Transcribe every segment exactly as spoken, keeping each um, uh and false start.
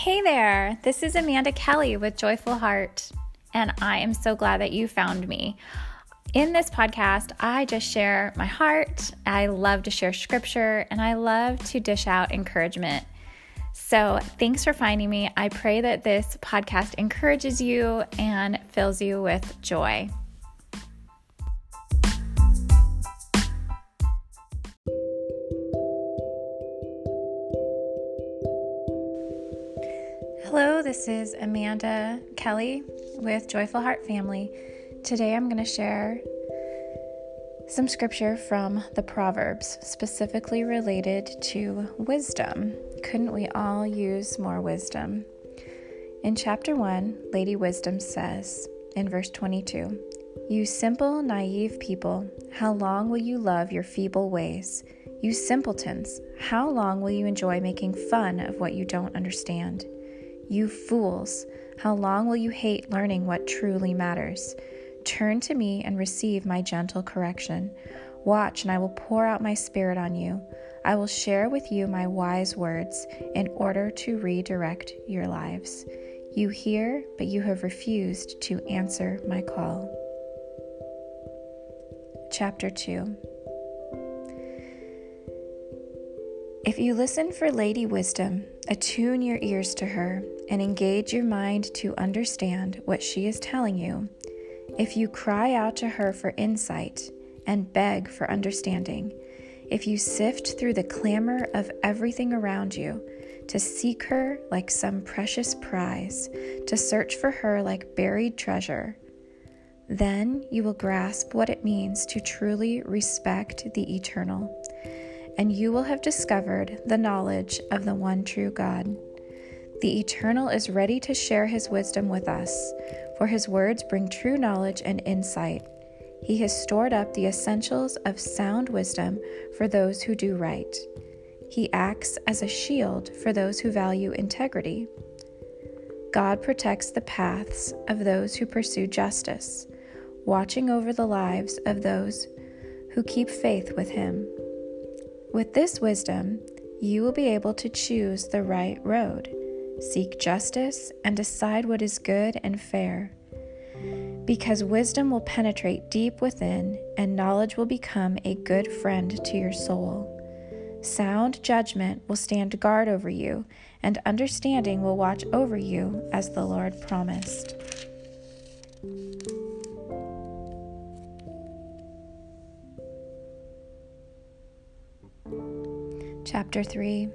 Hey there, this is Amanda Kelly with Joyful Heart, and I am so glad that you found me. In this podcast, I just share my heart, I love to share scripture, and I love to dish out encouragement. So thanks for finding me. I pray that this podcast encourages you and fills you with joy. Hello, this is Amanda Kelly with Joyful Heart Family. Today I'm going to share some scripture from the Proverbs, specifically related to wisdom. Couldn't we all use more wisdom? In chapter one, Lady Wisdom says, in verse twenty-two, "You simple, naive people, how long will you love your feeble ways? You simpletons, how long will you enjoy making fun of what you don't understand? You fools, how long will you hate learning what truly matters? Turn to me and receive my gentle correction. Watch, and I will pour out my spirit on you. I will share with you my wise words in order to redirect your lives. You hear, but you have refused to answer my call." Chapter two. If you listen for Lady Wisdom, attune your ears to her, and engage your mind to understand what she is telling you. If you cry out to her for insight and beg for understanding, if you sift through the clamor of everything around you to seek her like some precious prize, to search for her like buried treasure, then you will grasp what it means to truly respect the eternal, and you will have discovered the knowledge of the one true God. The Eternal is ready to share his wisdom with us, for his words bring true knowledge and insight. He has stored up the essentials of sound wisdom for those who do right. He acts as a shield for those who value integrity. God protects the paths of those who pursue justice, watching over the lives of those who keep faith with him. With this wisdom, you will be able to choose the right road, seek justice, and decide what is good and fair. Because wisdom will penetrate deep within, and knowledge will become a good friend to your soul. Sound judgment will stand guard over you, and understanding will watch over you as the Lord promised. Chapter three.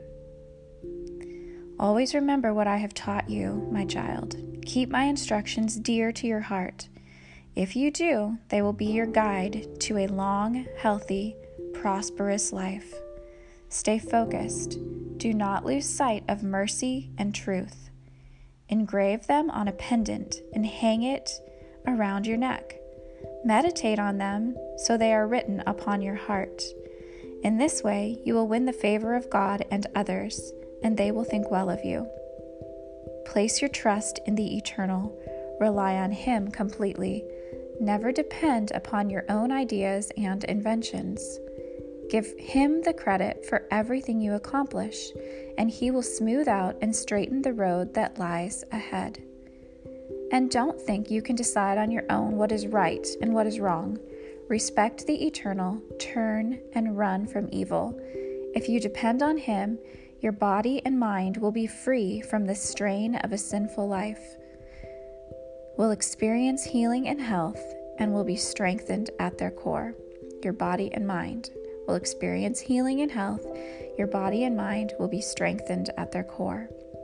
Always remember what I have taught you, my child. Keep my instructions dear to your heart. If you do, they will be your guide to a long, healthy, prosperous life. Stay focused. Do not lose sight of mercy and truth. Engrave them on a pendant and hang it around your neck. Meditate on them so they are written upon your heart. In this way, you will win the favor of God and others, and they will think well of you. Place your trust in the Eternal. Rely on him completely. Never depend upon your own ideas and inventions. Give him the credit for everything you accomplish, and he will smooth out and straighten the road that lies ahead. And don't think you can decide on your own what is right and what is wrong. Respect the Eternal, turn and run from evil. If you depend on him, your body and mind will be free from the strain of a sinful life, will experience healing and health, and will be strengthened at their core. Your body and mind will experience healing and health. Your body and mind will be strengthened at their core.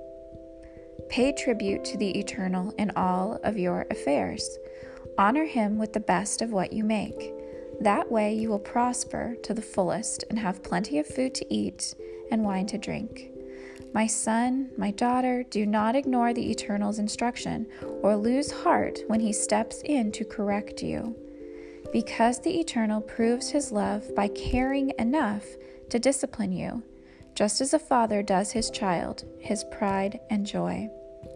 Pay tribute to the Eternal in all of your affairs. Honor him with the best of what you make. That way you will prosper to the fullest and have plenty of food to eat and wine to drink. My son, my daughter, do not ignore the Eternal's instruction or lose heart when he steps in to correct you. Because the Eternal proves his love by caring enough to discipline you, just as a father does his child, his pride and joy.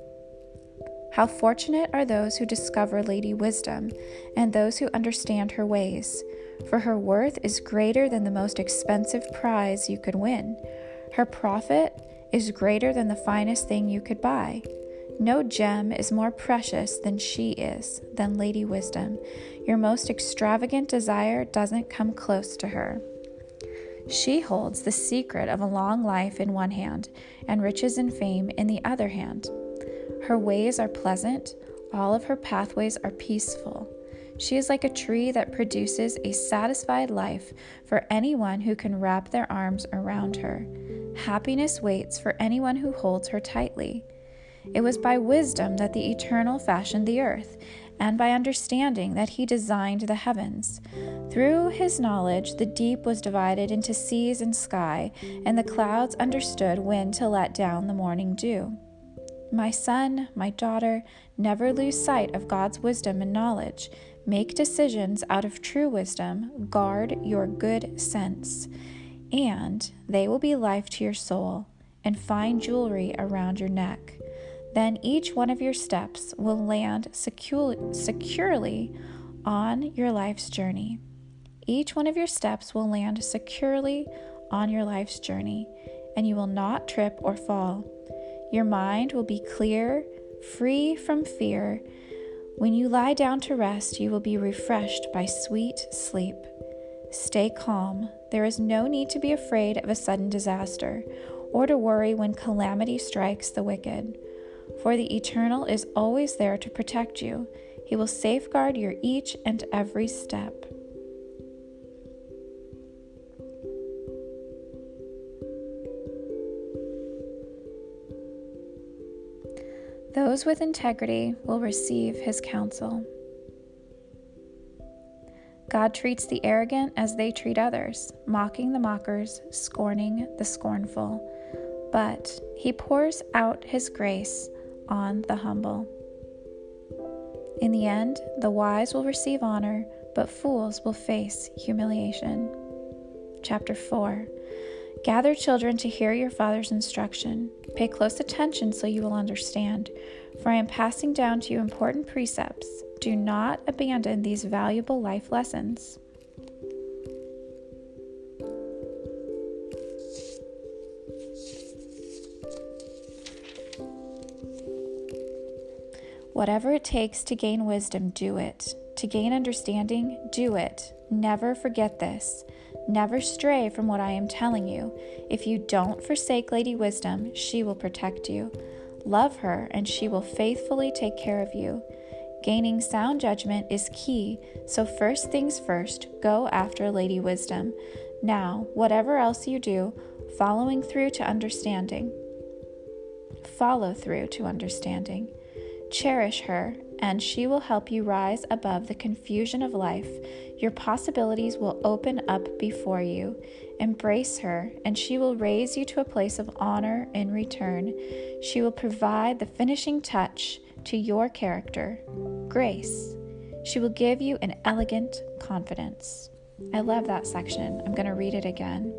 How fortunate are those who discover Lady Wisdom and those who understand her ways, for her worth is greater than the most expensive prize you could win. Her profit is greater than the finest thing you could buy. No gem is more precious than she is, than Lady Wisdom. Your most extravagant desire doesn't come close to her. She holds the secret of a long life in one hand and riches and fame in the other hand. Her ways are pleasant, all of her pathways are peaceful. She is like a tree that produces a satisfied life for anyone who can wrap their arms around her. Happiness waits for anyone who holds her tightly. It was by wisdom that the Eternal fashioned the earth, and by understanding that he designed the heavens. Through his knowledge, the deep was divided into seas and sky, and the clouds understood when to let down the morning dew. My son, my daughter, never lose sight of God's wisdom and knowledge. Make decisions out of true wisdom. Guard your good sense, and they will be life to your soul and fine jewelry around your neck. Then each one of your steps will land secure, securely on your life's journey. Each one of your steps will land securely on your life's journey, and you will not trip or fall. Your mind will be clear, free from fear. When you lie down to rest, you will be refreshed by sweet sleep. Stay calm. There is no need to be afraid of a sudden disaster, or to worry when calamity strikes the wicked. For the Eternal is always there to protect you. He will safeguard your each and every step. Those with integrity will receive his counsel. God treats the arrogant as they treat others, mocking the mockers, scorning the scornful. But he pours out his grace on the humble. In the end, the wise will receive honor, but fools will face humiliation. Chapter four. Gather children to hear your father's instruction. Pay close attention so you will understand, for I am passing down to you important precepts. Do not abandon these valuable life lessons. Whatever it takes to gain wisdom, do it. To gain understanding, do it. Never forget this. Never stray from what I am telling you. If you don't forsake Lady Wisdom, she will protect you. Love her, and she will faithfully take care of you. Gaining sound judgment is key, so first things first, go after Lady Wisdom. Now, whatever else you do, following through to understanding. Follow through to understanding. Cherish her, and she will help you rise above the confusion of life. Your possibilities will open up before you. Embrace her, and she will raise you to a place of honor in return. She will provide the finishing touch to your character, grace. She will give you an elegant confidence. I love that section. I'm going to read it again.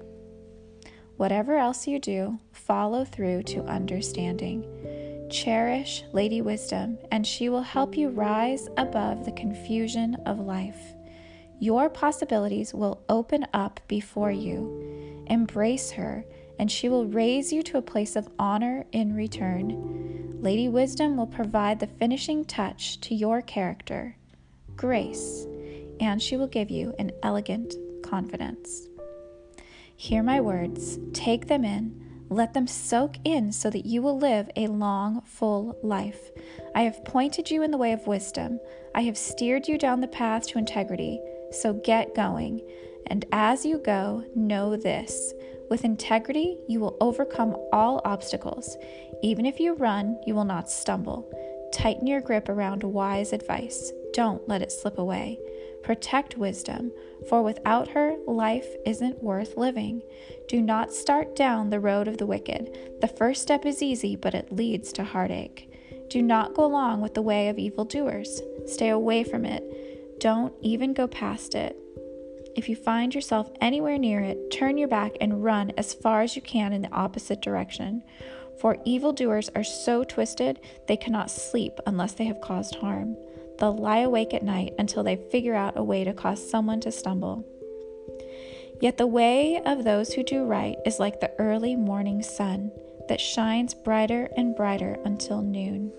Whatever else you do, follow through to understanding. Cherish Lady Wisdom, and she will help you rise above the confusion of life. Your possibilities will open up before you. Embrace her, and she will raise you to a place of honor in return. Lady Wisdom will provide the finishing touch to your character, grace, and she will give you an elegant confidence. Hear my words, take them in. Let them soak in so that you will live a long, full life. I have pointed you in the way of wisdom. I have steered you down the path to integrity. So get going. And as you go, know this. With integrity, you will overcome all obstacles. Even if you run, you will not stumble. Tighten your grip around wise advice. Don't let it slip away. Protect wisdom, for without her, life isn't worth living. Do not start down the road of the wicked. The first step is easy, but it leads to heartache. Do not go along with the way of evildoers. Stay away from it. Don't even go past it. If you find yourself anywhere near it, turn your back and run as far as you can in the opposite direction. For evildoers are so twisted, they cannot sleep unless they have caused harm. They'll lie awake at night until they figure out a way to cause someone to stumble. Yet the way of those who do right is like the early morning sun that shines brighter and brighter until noon.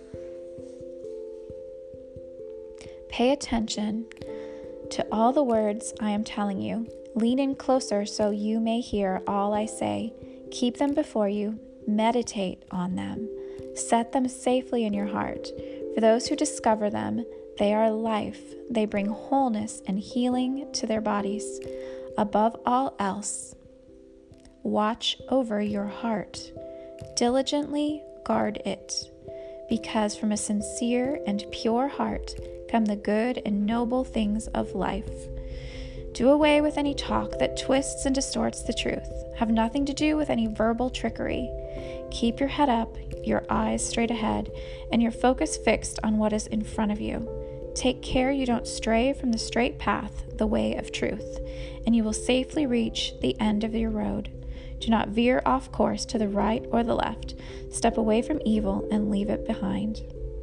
Pay attention to all the words I am telling you. Lean in closer so you may hear all I say. Keep them before you. Meditate on them. Set them safely in your heart. For those who discover them, they are life. They bring wholeness and healing to their bodies. Above all else, watch over your heart. Diligently guard it, because from a sincere and pure heart come the good and noble things of life. Do away with any talk that twists and distorts the truth. Have nothing to do with any verbal trickery. Keep your head up, your eyes straight ahead, and your focus fixed on what is in front of you. Take care you don't stray from the straight path, the way of truth, and you will safely reach the end of your road. Do not veer off course to the right or the left. Step away from evil and leave it behind.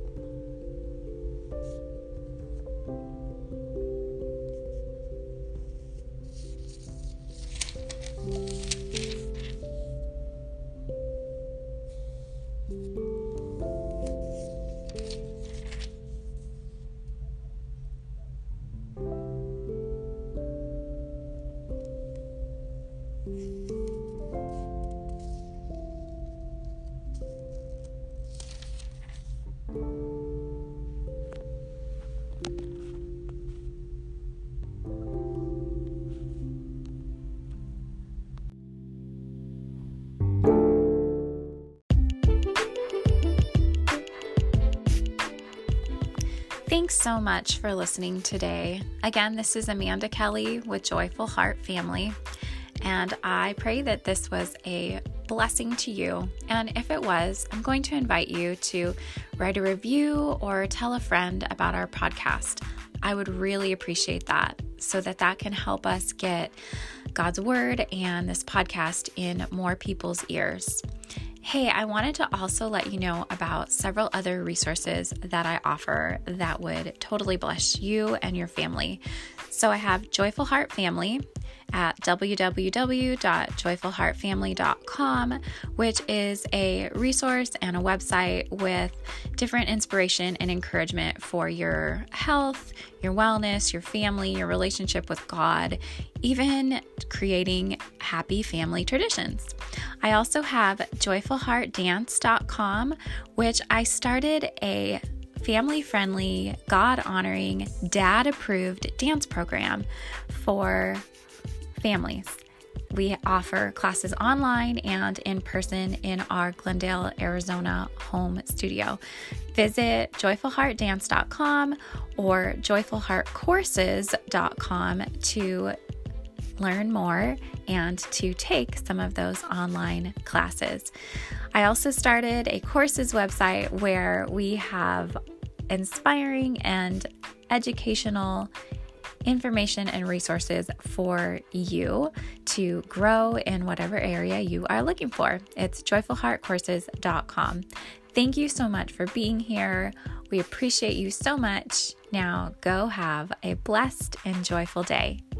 Thanks so much for listening today. Again, this is Amanda Kelly with Joyful Heart Family, and I pray that this was a blessing to you. And if it was, I'm going to invite you to write a review or tell a friend about our podcast. I would really appreciate that, so that that can help us get God's word and this podcast in more people's ears. Hey, I wanted to also let you know about several other resources that I offer that would totally bless you and your family. So I have Joyful Heart Family at w w w dot joyful heart family dot com, which is a resource and a website with different inspiration and encouragement for your health, your wellness, your family, your relationship with God, even creating happy family traditions. I also have joyful heart dance dot com, which I started a family-friendly, God-honoring, dad-approved dance program for families. We offer classes online and in person in our Glendale, Arizona home studio. Visit joyful heart dance dot com or joyful heart courses dot com to learn more and to take some of those online classes. I also started a courses website where we have inspiring and educational information and resources for you to grow in whatever area you are looking for. It's joyful heart courses dot com. Thank you so much for being here. We appreciate you so much. Now go have a blessed and joyful day.